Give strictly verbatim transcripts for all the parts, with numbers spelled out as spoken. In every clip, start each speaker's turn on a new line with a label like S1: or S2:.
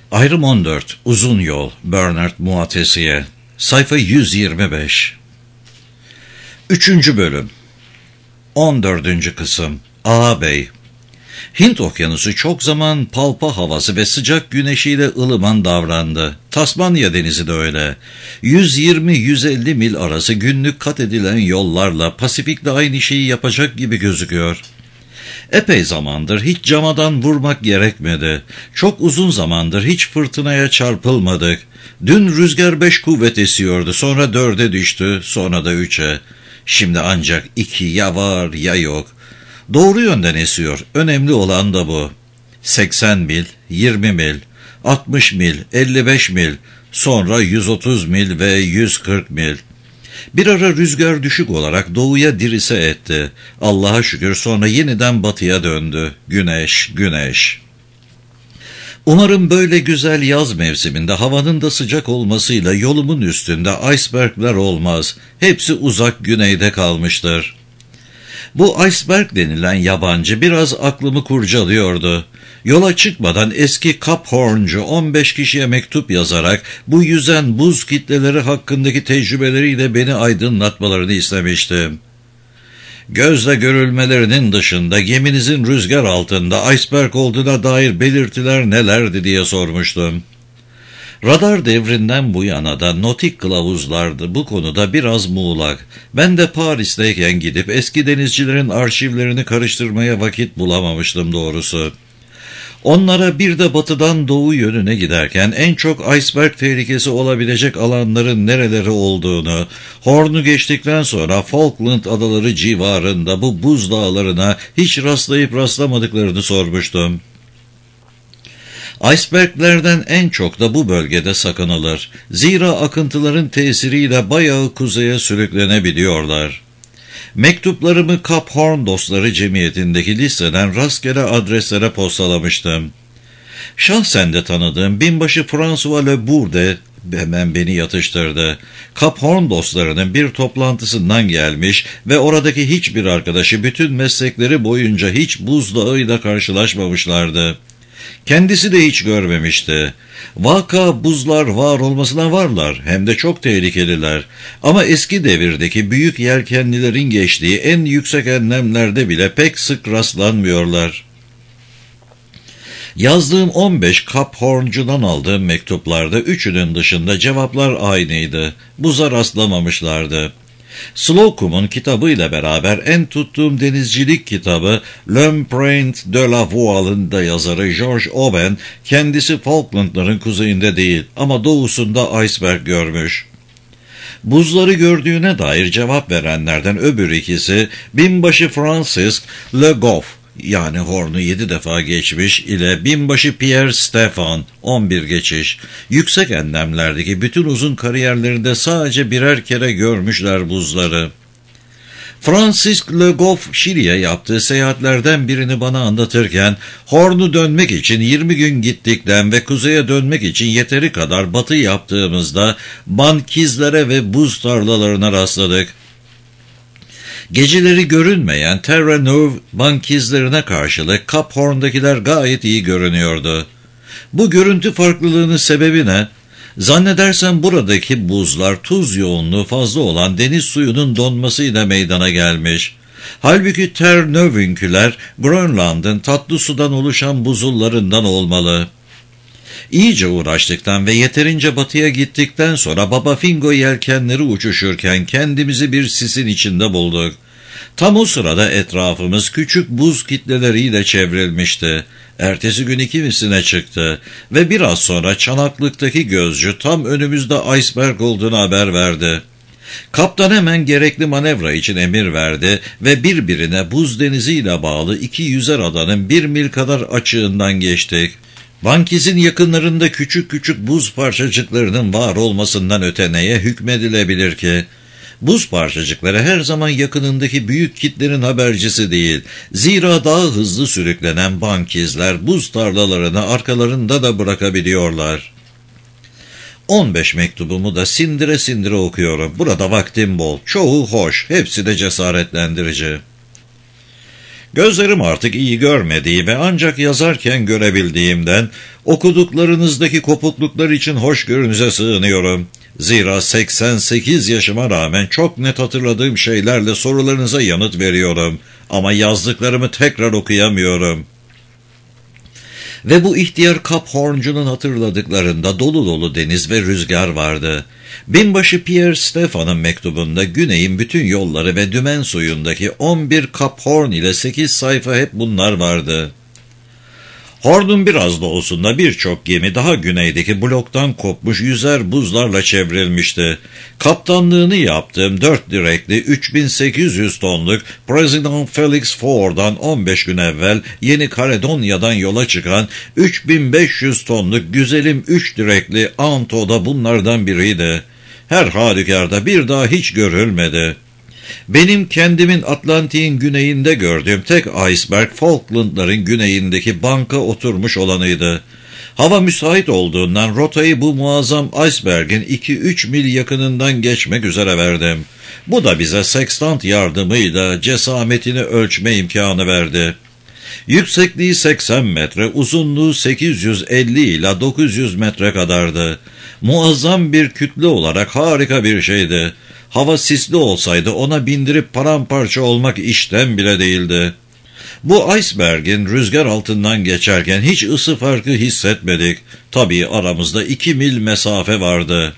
S1: Ayrım on dört. Uzun Yol. Bernard Muatesiye. Sayfa yüz yirmi beş. Üçüncü bölüm. On dördüncü kısım. Ağabey. Hint okyanusu çok zaman palpa havası ve sıcak güneşiyle ılıman davrandı. Tasmanya denizi de öyle. yüz yirmi yüz elli mil arası günlük kat edilen yollarla Pasifik'le aynı şeyi yapacak gibi gözüküyor. Epey zamandır hiç camadan vurmak gerekmedi. Çok uzun zamandır hiç fırtınaya çarpılmadık. Dün rüzgar beş kuvvet esiyordu, sonra dörde düştü, sonra da üçe. Şimdi ancak iki, ya var ya yok. Doğru yönden esiyor, önemli olan da bu. seksen mil, yirmi mil, altmış mil, elli beş mil, sonra yüz otuz mil ve yüz kırk mil. Bir ara rüzgar düşük olarak doğuya dirise etti. Allah'a şükür sonra yeniden batıya döndü. Güneş, güneş. Umarım böyle güzel yaz mevsiminde havanın da sıcak olmasıyla yolumun üstünde icebergler olmaz. Hepsi uzak güneyde kalmıştır. Bu iceberg denilen yabancı biraz aklımı kurcalıyordu. Yola çıkmadan eski Cap Horn'cu on beş kişiye mektup yazarak bu yüzen buz kitleleri hakkındaki tecrübeleriyle beni aydınlatmalarını istemiştim. Gözle görülmelerinin dışında geminizin rüzgar altında iceberg olduğuna dair belirtiler nelerdi diye sormuştum. Radar devrinden bu yana da notik kılavuzlardı bu konuda biraz muğlak. Ben de Paris'teyken gidip eski denizcilerin arşivlerini karıştırmaya vakit bulamamıştım doğrusu. Onlara bir de batıdan doğu yönüne giderken en çok iceberg tehlikesi olabilecek alanların nereleri olduğunu, Horn'u geçtikten sonra Falkland adaları civarında bu buz dağlarına hiç rastlayıp rastlamadıklarını sormuştum. Iceberglerden en çok da bu bölgede sakınılır. Zira akıntıların tesiriyle bayağı kuzeye sürüklenebiliyorlar. Mektuplarımı Cap Horn Dostları Cemiyeti'ndeki listeden rastgele adreslere postalamıştım. Şahsen de tanıdığım binbaşı François Le Bourg de hemen beni yatıştırdı. Cap Horn Dostları'nın bir toplantısından gelmiş ve oradaki hiçbir arkadaşı bütün meslekleri boyunca hiç buzdağıyla karşılaşmamışlardı. Kendisi de hiç görmemişti. Vaka buzlar var olmasına varlar, hem de çok tehlikeliler. Ama eski devirdeki büyük yelkenlilerin geçtiği en yüksek enlemlerde bile pek sık rastlanmıyorlar. Yazdığım on beş Cap Horn'cudan aldığım mektuplarda üçünün dışında cevaplar aynıydı. Buza rastlamamışlardı. Slocum'un kitabıyla beraber en tuttuğum denizcilik kitabı L'Empreinte de la Voile'ın da yazarı George Owen, kendisi Falklandların kuzeyinde değil ama doğusunda iceberg görmüş. Buzları gördüğüne dair cevap verenlerden öbür ikisi binbaşı Francis Le Goff, yani Horn'u yedi defa geçmiş ile binbaşı Pierre Stefan on bir geçiş. Yüksek enlemlerdeki bütün uzun kariyerlerinde sadece birer kere görmüşler buzları. Francis Le Goff Şili'ye yaptığı seyahatlerden birini bana anlatırken Horn'u dönmek için yirmi gün gittikten ve kuzeye dönmek için yeteri kadar batı yaptığımızda bankizlere ve buz tarlalarına rastladık. Geceleri görünmeyen Terre-Neuve bankizlerine karşılık Cap Horn'dakiler gayet iyi görünüyordu. Bu görüntü farklılığının sebebi ne? Zannedersem buradaki buzlar tuz yoğunluğu fazla olan deniz suyunun donmasıyla meydana gelmiş. Halbuki Terre-Neuve'ünkiler Grönland'ın tatlı sudan oluşan buzullarından olmalı. İyice uğraştıktan ve yeterince batıya gittikten sonra Baba Fingo yelkenleri uçuşurken kendimizi bir sisin içinde bulduk. Tam o sırada etrafımız küçük buz kitleleriyle çevrilmişti. Ertesi gün ikimisine çıktı ve biraz sonra Çanaklık'taki gözcü tam önümüzde iceberg olduğunu haber verdi. Kaptan hemen gerekli manevra için emir verdi ve birbirine buz deniziyle bağlı iki yüzer adanın bir mil kadar açığından geçtik. Bankiz'in yakınlarında küçük küçük buz parçacıklarının var olmasından öte neye hükmedilebilir ki? Buz parçacıkları her zaman yakınındaki büyük kitlerin habercisi değil. Zira daha hızlı sürüklenen bankizler buz tarlalarını arkalarında da bırakabiliyorlar. on beş mektubumu da sindire sindire okuyorum. Burada vaktim bol, çoğu hoş, hepsi de cesaretlendirici. Gözlerim artık iyi görmediği ve ancak yazarken görebildiğimden okuduklarınızdaki kopukluklar için hoşgörünüze sığınıyorum. Zira seksen sekiz yaşıma rağmen çok net hatırladığım şeylerle sorularınıza yanıt veriyorum. Ama yazdıklarımı tekrar okuyamıyorum. Ve bu ihtiyar Kaphorncu'nun hatırladıklarında dolu dolu deniz ve rüzgar vardı. Binbaşı Pierre Stephan'ın mektubunda güneyin bütün yolları ve dümen suyundaki on bir Kaphorn ile sekiz sayfa hep bunlar vardı. Horn'un biraz da olsun da birçok gemi daha güneydeki bloktan kopmuş yüzer buzlarla çevrilmişti. Kaptanlığını yaptığım dört direkli üç bin sekiz yüz tonluk President Felix Ford'dan on beş gün evvel Yeni Kaledonya'dan yola çıkan üç bin beş yüz tonluk güzelim üç direkli Anto da bunlardan biriydi. Her halükarda bir daha hiç görülmedi. Benim kendimin Atlantik'in güneyinde gördüğüm tek iceberg Falklandların güneyindeki banka oturmuş olanıydı. Hava müsait olduğundan rotayı bu muazzam iceberg'in iki üç mil yakınından geçmek üzere verdim. Bu da bize sekstant yardımıyla cesametini ölçme imkanı verdi. Yüksekliği seksen metre, uzunluğu sekiz yüz elli ila dokuz yüz metre kadardı. Muazzam bir kütle olarak harika bir şeydi. Hava sisli olsaydı ona bindirip paramparça olmak işten bile değildi. Bu iceberg'in rüzgar altından geçerken hiç ısı farkı hissetmedik. Tabii aramızda iki mil mesafe vardı.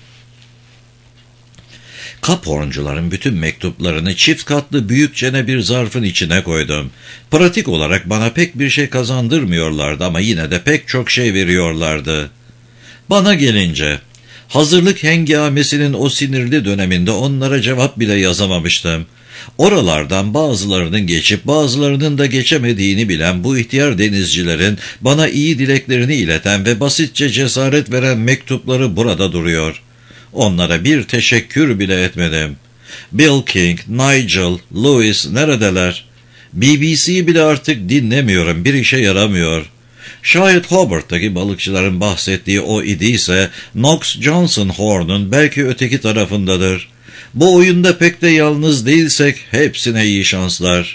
S1: Kaphorncuların bütün mektuplarını çift katlı büyükçene bir zarfın içine koydum. Pratik olarak bana pek bir şey kazandırmıyorlardı ama yine de pek çok şey veriyorlardı. Bana gelince, hazırlık hengamesinin o sinirli döneminde onlara cevap bile yazamamıştım. Oralardan bazılarının geçip bazılarının da geçemediğini bilen bu ihtiyar denizcilerin bana iyi dileklerini ileten ve basitçe cesaret veren mektupları burada duruyor. Onlara bir teşekkür bile etmedim. Bill King, Nigel, Lewis neredeler? B B C'yi bile artık dinlemiyorum, bir işe yaramıyor. Şayet Hobart'taki balıkçıların bahsettiği o idiyse Knox Johnson Horn'un belki öteki tarafındadır. Bu oyunda pek de yalnız değilsek hepsine iyi şanslar.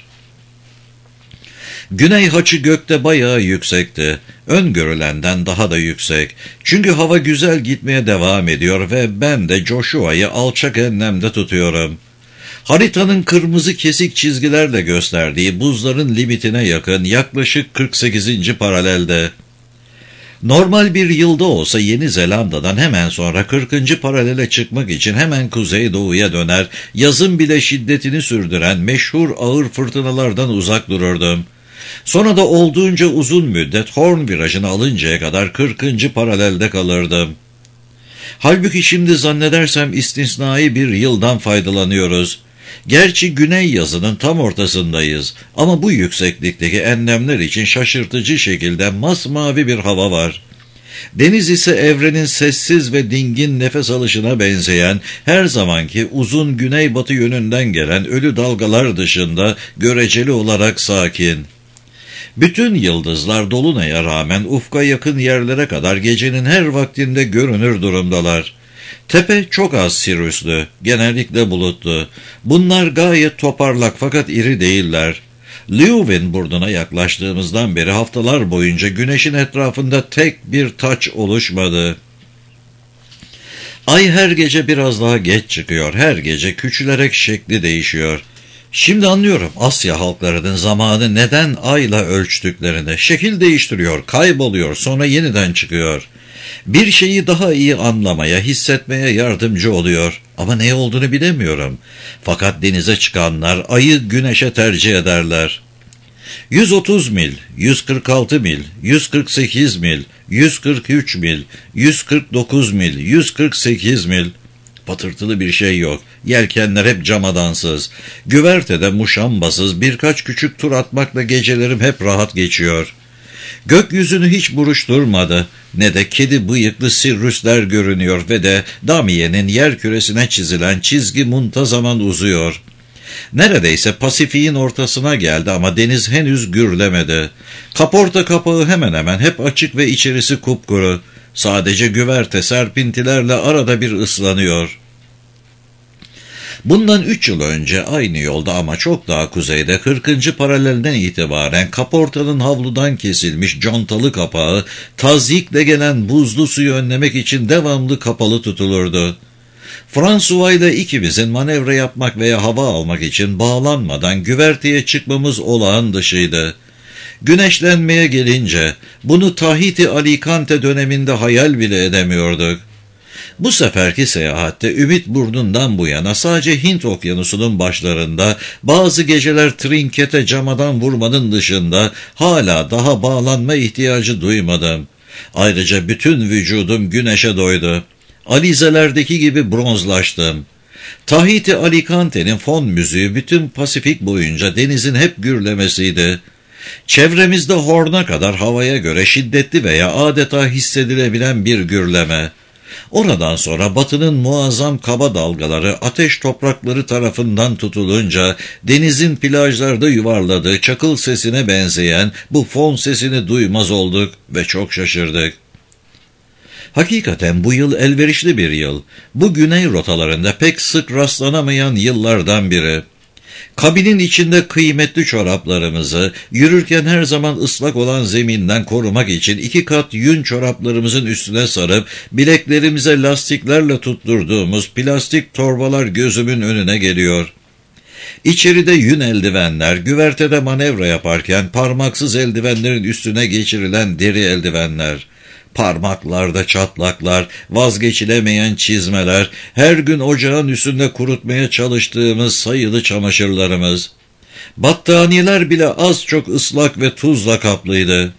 S1: Güney haçı gökte bayağı yüksekti. Öngörülenden daha da yüksek. Çünkü hava güzel gitmeye devam ediyor ve ben de Joshua'yı alçak enlemde tutuyorum. Haritanın kırmızı kesik çizgilerle gösterdiği buzların limitine yakın yaklaşık kırk sekizinci paralelde. Normal bir yılda olsa Yeni Zelanda'dan hemen sonra kırkıncı paralele çıkmak için hemen kuzeydoğuya döner, yazın bile şiddetini sürdüren meşhur ağır fırtınalardan uzak dururdum. Sonra da olduğunca uzun müddet Horn virajını alıncaya kadar kırkıncı paralelde kalırdım. Halbuki şimdi zannedersem istisnai bir yıldan faydalanıyoruz. Gerçi güney yazının tam ortasındayız ama bu yükseklikteki enlemler için şaşırtıcı şekilde masmavi bir hava var. Deniz ise evrenin sessiz ve dingin nefes alışına benzeyen her zamanki uzun güneybatı yönünden gelen ölü dalgalar dışında göreceli olarak sakin. Bütün yıldızlar dolunaya rağmen ufka yakın yerlere kadar gecenin her vaktinde görünür durumdalar. Tepe çok az sirüslü, genellikle bulutlu. Bunlar gayet toparlak fakat iri değiller. Leuven burnuna yaklaştığımızdan beri haftalar boyunca güneşin etrafında tek bir taç oluşmadı. Ay her gece biraz daha geç çıkıyor, her gece küçülerek şekli değişiyor. Şimdi anlıyorum Asya halklarının zamanı neden ayla ölçtüklerini. Şekil değiştiriyor, kayboluyor, sonra yeniden çıkıyor. Bir şeyi daha iyi anlamaya, hissetmeye yardımcı oluyor. Ama ne olduğunu bilemiyorum. Fakat denize çıkanlar ayı güneşe tercih ederler. yüz otuz mil, yüz kırk altı mil, yüz kırk sekiz mil, yüz kırk üç mil, yüz kırk dokuz mil, yüz kırk sekiz mil. Patırtılı bir şey yok. Yelkenler hep camadansız. Güvertede muşambasız birkaç küçük tur atmakla gecelerim hep rahat geçiyor. Gökyüzünü hiç buruşturmadı. Ne de kedi bıyıklı sirrüsler görünüyor ve de Damiye'nin yer küresine çizilen çizgi muntazaman uzuyor. Neredeyse Pasifik'in ortasına geldi ama deniz henüz gürlemedi. Kaporta kapağı hemen hemen hep açık ve içerisi kupkuru. Sadece güverte serpintilerle arada bir ıslanıyor. Bundan üç yıl önce aynı yolda ama çok daha kuzeyde kırkıncı paralelden itibaren kaportanın havludan kesilmiş contalı kapağı tazyikle gelen buzlu suyu önlemek için devamlı kapalı tutulurdu. François ile ikimizin manevra yapmak veya hava almak için bağlanmadan güverteye çıkmamız olağan dışıydı. Güneşlenmeye gelince bunu Tahiti Alicante döneminde hayal bile edemiyorduk. Bu seferki seyahatte Ümit Burnu'ndan bu yana sadece Hint Okyanusu'nun başlarında bazı geceler trinkete camadan vurmanın dışında hala daha bağlanma ihtiyacı duymadım. Ayrıca bütün vücudum güneşe doydu. Alizelerdeki gibi bronzlaştım. Tahiti Alicante'nin fon müziği bütün Pasifik boyunca denizin hep gürlemesiydi. Çevremizde horna kadar havaya göre şiddetli veya adeta hissedilebilen bir gürleme. Oradan sonra batının muazzam kaba dalgaları ateş toprakları tarafından tutulunca denizin plajlarda yuvarladığı çakıl sesine benzeyen bu fon sesini duymaz olduk ve çok şaşırdık. Hakikaten bu yıl elverişli bir yıl. Bu güney rotalarında pek sık rastlanamayan yıllardan biri. Kabinin içinde kıymetli çoraplarımızı, yürürken her zaman ıslak olan zeminden korumak için iki kat yün çoraplarımızın üstüne sarıp bileklerimize lastiklerle tutturduğumuz plastik torbalar gözümün önüne geliyor. İçeride yün eldivenler, güvertede manevra yaparken parmaksız eldivenlerin üstüne geçirilen deri eldivenler. Parmaklarda çatlaklar, vazgeçilemeyen çizmeler, her gün ocağın üstünde kurutmaya çalıştığımız sayılı çamaşırlarımız. Battaniyeler bile az çok ıslak ve tuzla kaplıydı.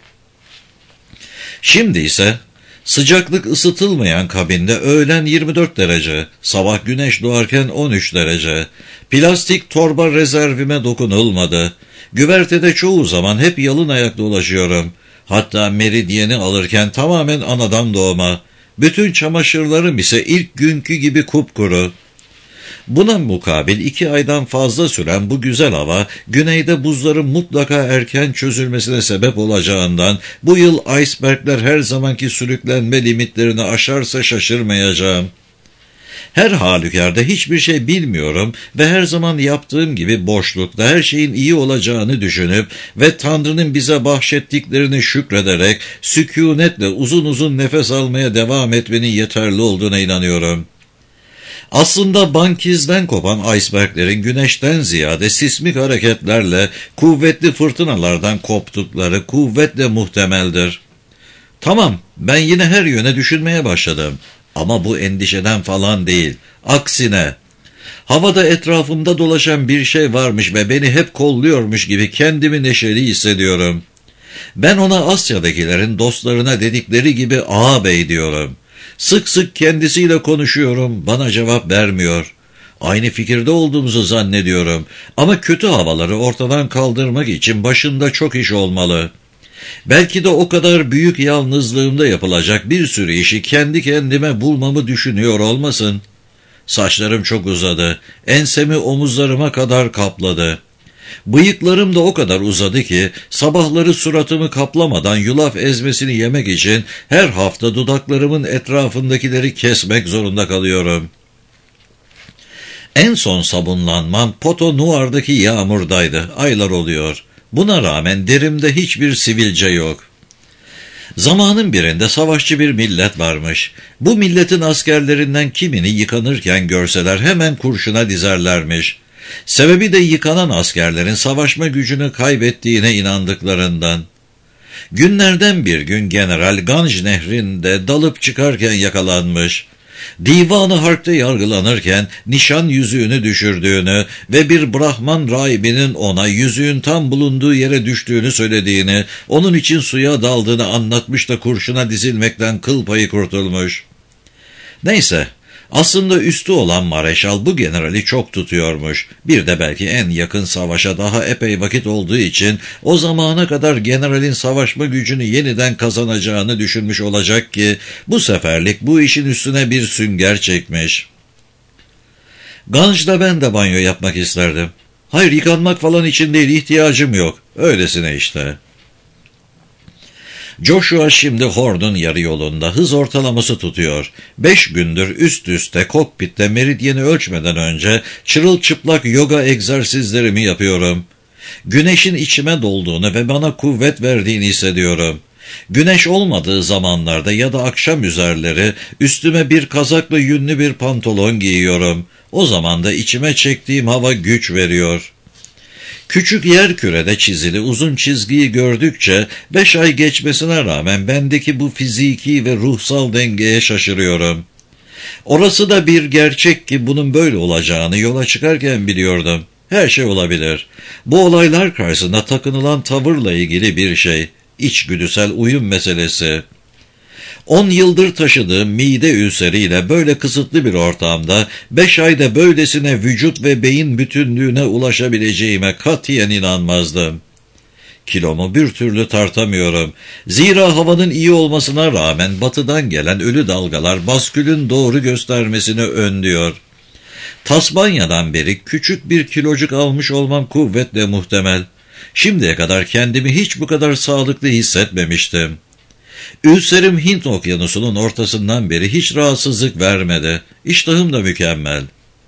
S1: Şimdi ise sıcaklık ısıtılmayan kabinde öğlen yirmi dört derece, sabah güneş doğarken on üç derece. Plastik torba rezervime dokunulmadı. Güvertede çoğu zaman hep yalın ayak dolaşıyorum. Hatta meridyeni alırken tamamen anadan doğma. Bütün çamaşırlarım ise ilk günkü gibi kupkuru. Buna mukabil iki aydan fazla süren bu güzel hava, güneyde buzların mutlaka erken çözülmesine sebep olacağından bu yıl icebergler her zamanki sürüklenme limitlerini aşarsa şaşırmayacağım. Her halükarda hiçbir şey bilmiyorum ve her zaman yaptığım gibi boşlukta her şeyin iyi olacağını düşünüp ve Tanrı'nın bize bahşettiklerini şükrederek sükunetle uzun uzun nefes almaya devam etmenin yeterli olduğuna inanıyorum. Aslında bankizden kopan iceberglerin güneşten ziyade sismik hareketlerle kuvvetli fırtınalardan koptukları kuvvetle muhtemeldir. Tamam, ben yine her yöne düşünmeye başladım. Ama bu endişeden falan değil. Aksine, havada etrafımda dolaşan bir şey varmış ve beni hep kolluyormuş gibi kendimi neşeli hissediyorum. Ben ona Asya'dakilerin dostlarına dedikleri gibi ağabey diyorum. Sık sık kendisiyle konuşuyorum, bana cevap vermiyor. Aynı fikirde olduğumuzu zannediyorum ama kötü havaları ortadan kaldırmak için başında çok iş olmalı. Belki de o kadar büyük yalnızlığımda yapılacak bir sürü işi kendi kendime bulmamı düşünüyor olmasın. Saçlarım çok uzadı, ensemi omuzlarıma kadar kapladı. Bıyıklarım da o kadar uzadı ki sabahları suratımı kaplamadan yulaf ezmesini yemek için her hafta dudaklarımın etrafındakileri kesmek zorunda kalıyorum. En son sabunlanmam Poto Noir'daki yağmurdaydı, aylar oluyor. Buna rağmen derimde hiçbir sivilce yok. Zamanın birinde savaşçı bir millet varmış. Bu milletin askerlerinden kimini yıkanırken görseler hemen kurşuna dizerlermiş. Sebebi de yıkanan askerlerin savaşma gücünü kaybettiğine inandıklarından. Günlerden bir gün General Ganj nehrinde dalıp çıkarken yakalanmış. Divan-ı Harp'te yargılanırken nişan yüzüğünü düşürdüğünü ve bir Brahman rahibinin ona yüzüğün tam bulunduğu yere düştüğünü söylediğini, onun için suya daldığını anlatmış da kurşuna dizilmekten kıl payı kurtulmuş. Neyse, aslında üstü olan Mareşal bu generali çok tutuyormuş. Bir de belki en yakın savaşa daha epey vakit olduğu için o zamana kadar generalin savaşma gücünü yeniden kazanacağını düşünmüş olacak ki bu seferlik bu işin üstüne bir sünger çekmiş. Ganj'da ben de banyo yapmak isterdim. Hayır, yıkanmak falan için değil, ihtiyacım yok. Öylesine işte. Joshua şimdi Horn'un yarı yolunda hız ortalaması tutuyor. Beş gündür üst üste kokpitte meridyeni ölçmeden önce çırılçıplak yoga egzersizlerimi yapıyorum. Güneşin içime dolduğunu ve bana kuvvet verdiğini hissediyorum. Güneş olmadığı zamanlarda ya da akşam üzerleri üstüme bir kazaklı yünlü bir pantolon giyiyorum. O zaman da içime çektiğim hava güç veriyor. Küçük yerkürede çizili uzun çizgiyi gördükçe beş ay geçmesine rağmen bendeki bu fiziki ve ruhsal dengeye şaşırıyorum. Orası da bir gerçek ki bunun böyle olacağını yola çıkarken biliyordum. Her şey olabilir. Bu olaylar karşısında takınılan tavırla ilgili bir şey. İçgüdüsel uyum meselesi. On yıldır taşıdığım mide ülseriyle böyle kısıtlı bir ortamda beş ayda böylesine vücut ve beyin bütünlüğüne ulaşabileceğime katiyen inanmazdım. Kilomu bir türlü tartamıyorum. Zira havanın iyi olmasına rağmen batıdan gelen ölü dalgalar baskülün doğru göstermesini önlüyor. Tasmanya'dan beri küçük bir kilocuk almış olmam kuvvetle muhtemel. Şimdiye kadar kendimi hiç bu kadar sağlıklı hissetmemiştim. Ülserim Hint okyanusunun ortasından beri hiç rahatsızlık vermedi. İştahım da mükemmel.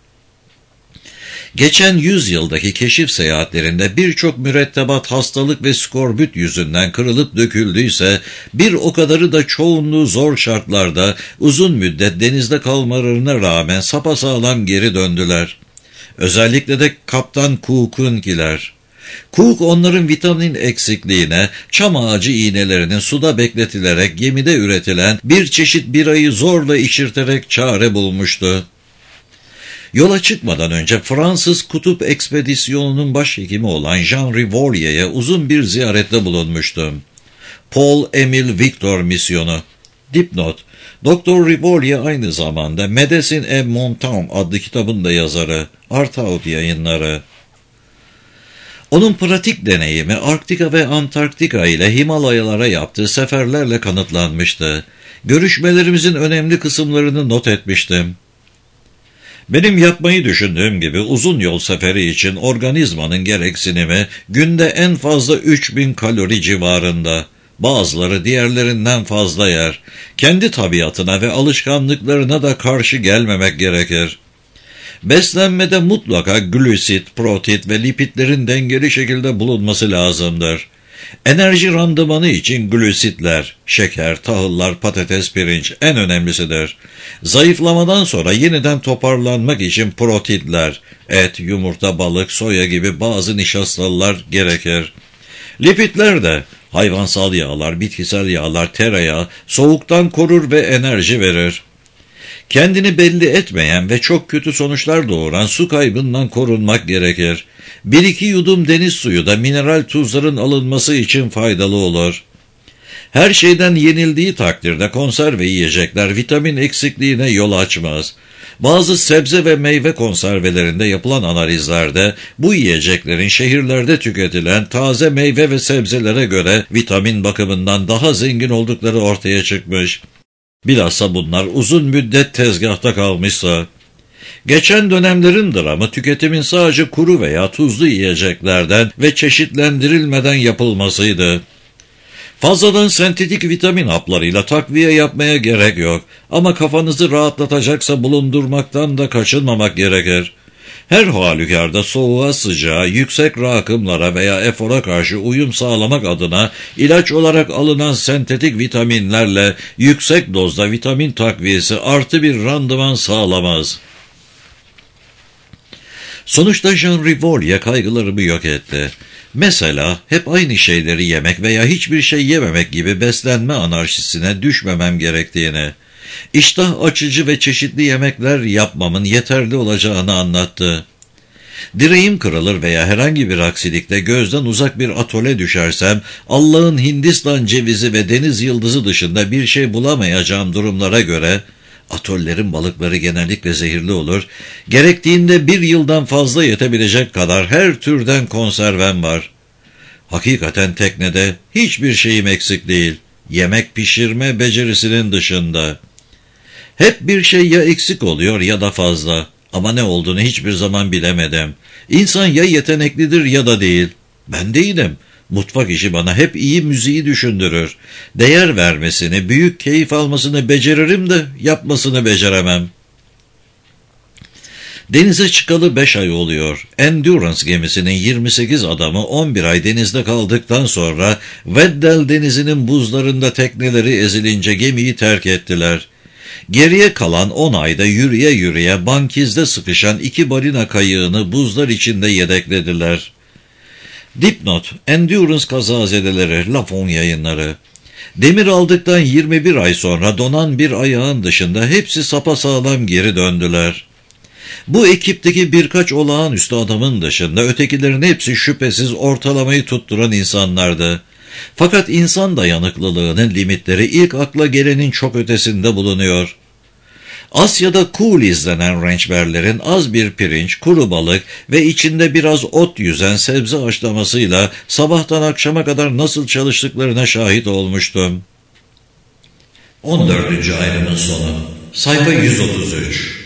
S1: Geçen yüzyıldaki keşif seyahatlerinde birçok mürettebat hastalık ve skorbut yüzünden kırılıp döküldüyse, bir o kadarı da çoğunluğu zor şartlarda uzun müddet denizde kalmalarına rağmen sapasağlam geri döndüler. Özellikle de Kaptan Cook'unkiler. Cook onların vitamin eksikliğine, çam ağacı iğnelerinin suda bekletilerek gemide üretilen bir çeşit birayı zorla içirterek çare bulmuştu. Yola çıkmadan önce Fransız Kutup Ekspedisyonu'nun başhekimi olan Jean Rivolier'e uzun bir ziyarette bulunmuştum. Paul Emile Victor misyonu. Dipnot: Doktor Rivolier aynı zamanda Medecines et Montagne adlı kitabın da yazarı. Artaud Yayınları. Onun pratik deneyimi Arktika ve Antarktika ile Himalayalara yaptığı seferlerle kanıtlanmıştı. Görüşmelerimizin önemli kısımlarını not etmiştim. Benim yapmayı düşündüğüm gibi uzun yol seferi için organizmanın gereksinimi günde en fazla üç bin kalori civarında. Bazıları diğerlerinden fazla yer. Kendi tabiatına ve alışkanlıklarına da karşı gelmemek gerekir. Beslenmede mutlaka glüsit, protein ve lipidlerin dengeli şekilde bulunması lazımdır. Enerji randımanı için glüsitler, şeker, tahıllar, patates, pirinç en önemlisidir. Zayıflamadan sonra yeniden toparlanmak için proteinler, et, yumurta, balık, soya gibi bazı nişastalılar gerekir. Lipidler de hayvansal yağlar, bitkisel yağlar, tereyağı soğuktan korur ve enerji verir. Kendini belli etmeyen ve çok kötü sonuçlar doğuran su kaybından korunmak gerekir. Bir iki yudum deniz suyu da mineral tuzların alınması için faydalı olur. Her şeyden yenildiği takdirde konserve yiyecekler vitamin eksikliğine yol açmaz. Bazı sebze ve meyve konservelerinde yapılan analizlerde bu yiyeceklerin şehirlerde tüketilen taze meyve ve sebzelere göre vitamin bakımından daha zengin oldukları ortaya çıkmış. Bilhassa bunlar uzun müddet tezgahta kalmışsa. Geçen dönemlerin dramı tüketimin sadece kuru veya tuzlu yiyeceklerden ve çeşitlendirilmeden yapılmasıydı. Fazladan sentetik vitamin haplarıyla takviye yapmaya gerek yok ama kafanızı rahatlatacaksa bulundurmaktan da kaçınmamak gerekir. Her halükarda soğuğa, sıcağa, yüksek rakımlara veya efora karşı uyum sağlamak adına ilaç olarak alınan sentetik vitaminlerle yüksek dozda vitamin takviyesi artı bir randıman sağlamaz. Sonuçta Jean Rivolier kaygılarımı yok etti. Mesela hep aynı şeyleri yemek veya hiçbir şey yememek gibi beslenme anarşisine düşmemem gerektiğini, iştah açıcı ve çeşitli yemekler yapmamın yeterli olacağını anlattı. Direğim kırılır veya herhangi bir aksilikte gözden uzak bir atole düşersem, Allah'ın Hindistan cevizi ve deniz yıldızı dışında bir şey bulamayacağım durumlara göre, atollerin balıkları genellikle zehirli olur, gerektiğinde bir yıldan fazla yetebilecek kadar her türden konservem var. Hakikaten teknede hiçbir şeyim eksik değil, yemek pişirme becerisinin dışında. Hep bir şey ya eksik oluyor ya da fazla. Ama ne olduğunu hiçbir zaman bilemedim. İnsan ya yeteneklidir ya da değil. Ben değilim. Mutfak işi bana hep iyi müziği düşündürür. Değer vermesini, büyük keyif almasını beceririm de yapmasını beceremem. Denize çıkalı beş ay oluyor. Endurance gemisinin yirmi sekiz adamı on bir ay denizde kaldıktan sonra Weddell denizinin buzlarında tekneleri ezilince gemiyi terk ettiler. Geriye kalan on ayda yürüye yürüye bankizde sıkışan iki balina kayığını buzlar içinde yedeklediler. Dipnot, Endurance kazazedeleri, Lafon yayınları. Demir aldıktan yirmi bir ay sonra donan bir ayağın dışında hepsi sapasağlam geri döndüler. Bu ekipteki birkaç olağanüstü adamın dışında ötekilerin hepsi şüphesiz ortalamayı tutturan insanlardı. Fakat insan dayanıklılığının limitleri ilk akla gelenin çok ötesinde bulunuyor. Asya'da coolies denen rençberlerin az bir pirinç, kuru balık ve içinde biraz ot yüzen sebze haşlamasıyla sabahtan akşama kadar nasıl çalıştıklarına şahit olmuştum. on dördüncü ayrımın sonu. Sayfa yüz otuz üç.